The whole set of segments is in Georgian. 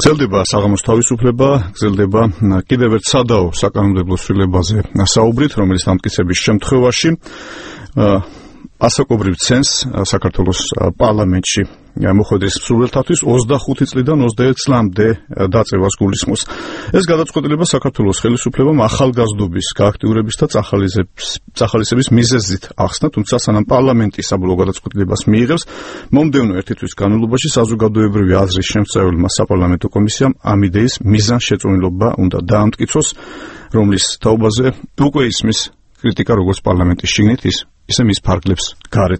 გრძელდება საღამოს თავისუფლება, გრძელდება კიდევ ერთ სადაო საკანონმდებლო ცვლილებაზე საუბრით, რომელიც დამტკიცების შემთხვევაში ასაკობრივ ცენს საქართველოს პარლამენტში მოხვედრის მსურველთათვის 25 წლიდან 21 წლამდე დაწევას გულისხმობს. ეს გადაწყვეტილება საქართველოს ხელისუფლებამ ახალგაზრდობის გააქტიურების და წახალისების მიზეზით ახსნა, თუმცა სანამ პარლამენტი საბოლოო გადაწყვეტილებას მიიღებს, მომდევნო ერთი თვის განმავლობაში საზოგადოებრივი აზრის შემსწავლელმა საპარლამენტო კომისიამ ამ იდეის მიზანშეწონილობა უნდა დაამტკიცოს, რომლის თაობაზე უკვე ისმის კრიტიკა როგორც პარლამენტის შიგნით, ისე მის ფარგლებს გარეთ.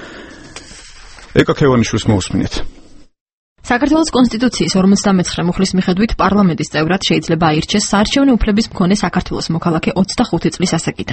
ეკა ქევანიშვილის მოусმინეთ. საქართველოს კონსტიტუციის 59 მუხლის მიხედვით პარლამენტის წევრად შეიძლება აირჩეს საარჩევნო უფლების მქონე საქართველოს მოქალაქე 25 წლის ასაკიდან.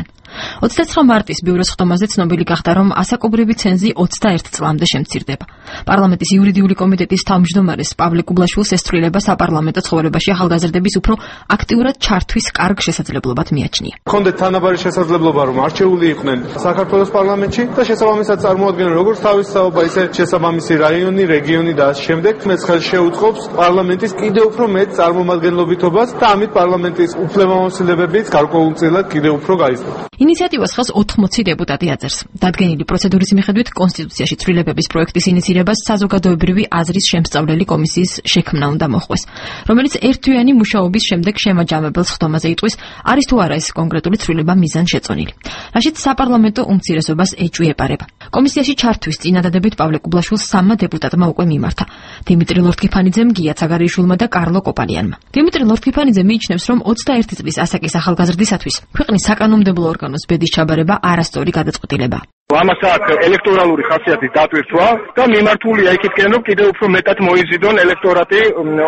29 მარტის ბიუროს ხდომაზე ცნობილი გახდა, რომ ასაკობრივი ცენზი 21 წლამდე შემცირდება. პარლამენტის იურიდიული კომიტეტის თავმჯდომარეს პავლე კუბლაშვილს ესწრილება საპარლამენტო ცხოვრებაში ახალგაზრდების უფრო აქტიურად ჩართვის კარგ შესაძლებლობად მიაჩნია. Ჰქონდეთ თანაბარი შესაძლებლობა, რომ არჩეული იყვნენ საქართველოს პარლამენტში და შესაბამისად წარმოადგენენ როგორც თავის საუბა, ისე შესაბამისი რაიონი, რეგიონი და ამ შემდეგ ეს ხელს შეუწყობს პარლამენტის კიდევ უფრო მეტ წარმომადგენლობითობას და ამით პარლამენტის უფლებამოსილებებიც გარკვეულწილად კიდევ უფრო გაიზრდება. ინიციატივას ხელს 80 დეპუტატი აწერს. დადგენილი პროცედურის მიხედვით კონსტიტუციაში ცვლილებების პროექტის ინიციირებას საზოგადოებრივი აზრის შემსწავლელი კომისიის შექმნა უნდა მოხდეს, რომელიც ერთთვიანი მუშაობის შემდეგ შემაჯამებელს ხდომაზე იტყვის, არის თუ არა ეს კონკრეტული ცვლილება მიზანშეწონილი. რაშიც საპარლამენტო უმცირესობას ეჭვი ეპარება. კომისიაში ჩართვის წინადადებით პავლე კუბლაშვილს 3 დეპუტატმა უკვე მიმართა. დიმიტრი ლორთქიფანიძემ, გია ცაგარიშვილმა და კარლო კოპალიანმა. დიმიტრი ლორთქიფანიძე მიიჩნევს, რომ 21 წლის ასაკის ახალგაზრდისათვის ქვეყნის საკანონმდებლო ორგანოს ბედის ჩაბარება არასწორი გადაწყვეტილებაა. ამას აქვს ელექტორალური ხასიათის დატვირთვა და მიმართულია იქითკენ, რომ კიდევ უფრო მეტად მოიზიდონ ელექტორატი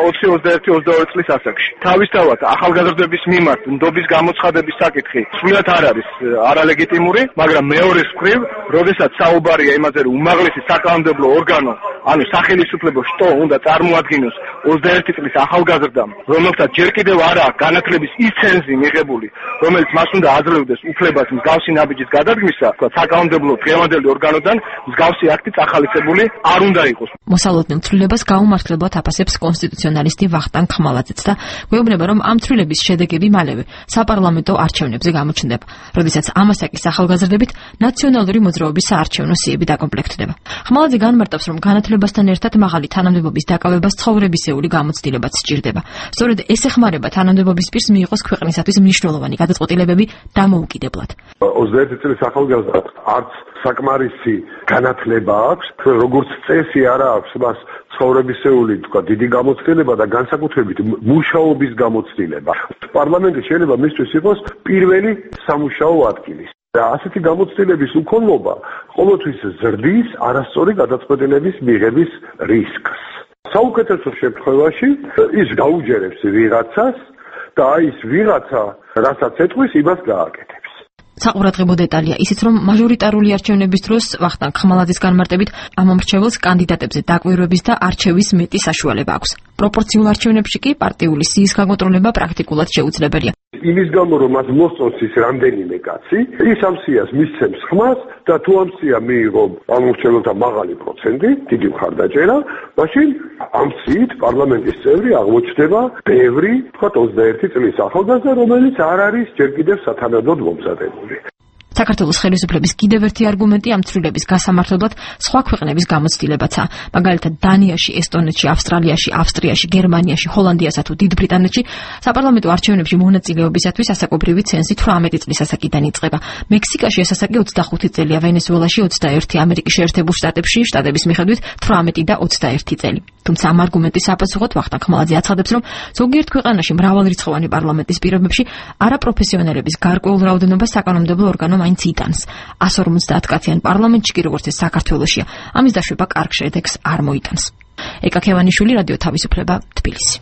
20-21-22 წლის ასაკში. თავისთავად ახალგაზრდების მიმართ ნდობის გამოცხადების საკითხი სრულიად არ არის არალეგიტიმური, მაგრამ მეორეს მხრივ, როდესაც საუბარია იმაზე, რომ უმაღლესი საკანონმდებლო ორგანო, ანუ სახელმწიფო შტო უნდა წარმოადგინოს 21 წლის ახალგაზრდამ, რომელსაც ჯერ კიდევ არ აქვს განათლების ის ცენზი მიღებული, რომელიც მას უნდა აძლევდეს უფლებას მსგავსი ნაბიჯის გადადგმისა, საკანონმდებლო დღევანდელი ორგანოდან მსგავსი აქტი წახალისებული არ უნდა იყოს. მოსალოდნელ ცვლილებას გაუმართლებლად აფასებს კონსტიტუციონალისტი ვახტანგ ხმალაძეც და გვეუბნება, რომ ამ ცვლილების შედეგები მალევე საპარლამენტო არჩევნებზე გამოჩნდება, როდესაც ამ ასაკის ახალგაზრდებით ნაციონალური მოძრაობის საარჩევნო სიები დაკომპლექტდება. ხმალაძე განმარტავს, რომ განათლებასთან ერთად მაღალი თანამდებობის დაკავებას ცხოვრებისეული გამოცდილებაც სჭირდება. სწორედ ეს ეხმარება თანამდებობის პირს მიიღოს ქვეყნისათვის მნიშვნელოვანი გადაწყვეტილებები დამოუკიდებლად. 21 წლის ახალგაზრდა არც საკმარისი განათლება აქვს, როგორც წესი არა აქვს მას ცხოვრებისეული, თქვა, დიდი გამოცდილება და განსაკუთრებით მუშაობის გამოცდილება. პარლამენტი შეიძლება მისთვის იყოს პირველი სამუშაო ადგილი. და ასეთი გამოცდილების უქონლობა ყოველთვის ზრდის არასწორი გადაწყვეტილების მიღების რისკს. საუკეთესო შემთხვევაში ის გაუჯერებს ვიღაცას და ის ვიღაცა, რასაც ეთქვის, იმას გააკეთებს. საყურადღებო დეტალია ისიც, რომ მაჟორიტარული არჩევნების დროს ვახტანგ ხმალაძის განმარტებით ამ მრჩეველს კანდიდატებზე დაკვირვების და არჩევის მეტი საშუალება აქვს. პროპორციულ არჩევნებში კი პარტიული სიის გაკონტროლება პრაქტიკულად შეუძლებელია. იმის გამო, რომ მას მოსწონს ის რამდენიმე კაცი, ის ამ სიას მისცემს ხმას და თუ ამ სია მიიღო ამ მრჩეველთა მაღალი პროცენტი, დიდი მხარდაჭერა, მაშინ ამ სიით პარლამენტის წევრი აღმოჩნდება ბევრი, თქვა 21 წლის ახალგაზრდა, რომელიც არ არის ჯერ კიდევ სათანადოდ მომზადებული. საქართველოს ხელისუფლების კიდევ ერთი არგუმენტი ამ ცვლილების გასამართლებლად სხვა ქვეყნების გამოცდილებაცაა. მაგალითად, დანიაში, ესტონეთში, ავსტრალიაში, ავსტრიაში, გერმანიაში, ჰოლანდიასა თუ დიდ ბრიტანეთში საპარლამენტო არჩევნებში მონაწილეობისათვის ასაკობრივი ცენზი 18 წლის ასაკიდან იწყება. მექსიკაში ეს ასაკი 25 წელია, ვენესუელაში 21, ამერიკის შეერთებულ შტატებში შტატების მიხედვით 18 და 21 წელი. თუმცა ამ არგუმენტის საპასუხოდ ვახტანგ ხმალაძე აცხადებს, რომ ზოგიერთ ქვეყანაში მრავალრიცხოვანი პარლამენტის პირობებში არაპროფესიონალების გარკვეულ რაოდენობას საკანონმდებლო ორგანო მაინც იტანს. 150 კაციან პარლამენტში კი როგორც ეს საქართველოშია, ამის დაშვება კარგ შედეგს არ მოიტანს. ეკა ქევანიშვილი, რადიო თავისუფლება, თბილისი.